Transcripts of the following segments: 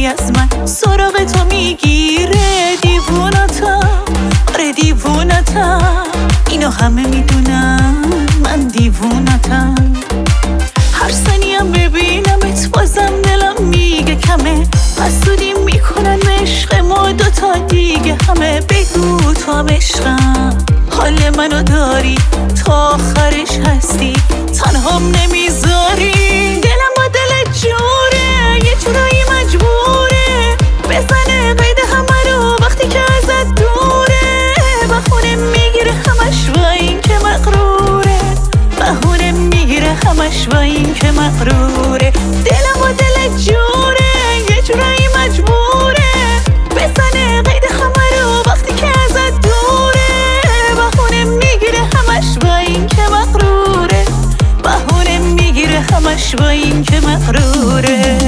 از من سراغ تو میگیره. دیوونتم، آره دیوونتم، اینو همه میدونم من دیوونتم. هر ثانیم ببینمت بازم دلم میگه کمه. حسودی میکنن عشق ما دوتا دیگه همه. بگو تو هم عشقم، حال منو داری، تا آخرش هستی، تنهام نمیذاری. دلم با دل جوره، یه جورایی مجبوره بزنه قید همه رو وقتی که ازت دوره. بهونه میگیره همش و این که مغروره، بهونه میگیره همش و این که مغروره. دلم با دل جوره، یه جورایی مجبوره بزنه قید همه رو وقتی که ازت دوره. بهونه میگیره همش و این که مغروره، بهونه میگیره همش و این که مغروره.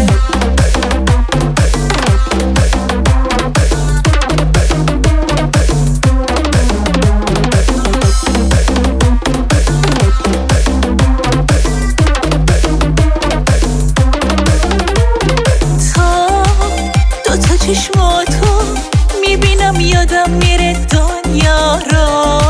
چشماتو میبینم یادم میره دنیا را.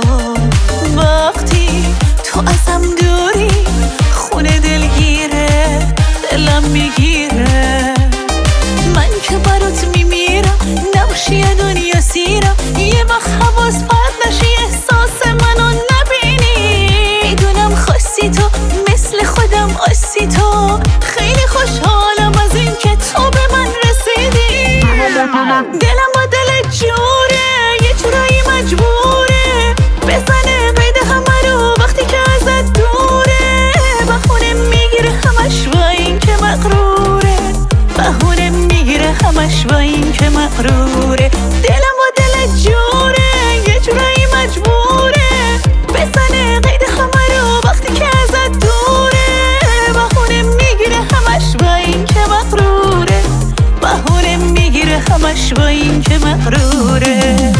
وقتی تو ازم دوری خونه دلگیره، دلم میگیره. من که برات میمیرم، نباشی دنیا سیرم. یه وقت حواس پرت نشی، احساس منو نبینی. میدونم خواستی تو مثل خودم آسی تو. خیلی خوشحالم از این که تو به من رسیدی. دلم با دل جوره، یه جورایی مجبوره بزنه قید همه رو وقتی که ازت دوره. بهونه میگیره همش و این که مغروره، بهونه میگیره همش و این که مغروره. دلم با دل جوره، یه جورایی مجبوره بزنه قید همه رو وقتی که ازت دوره. بهونه میگیره همش و این که مغروره، بهونه میگیره همش و این که مغروره.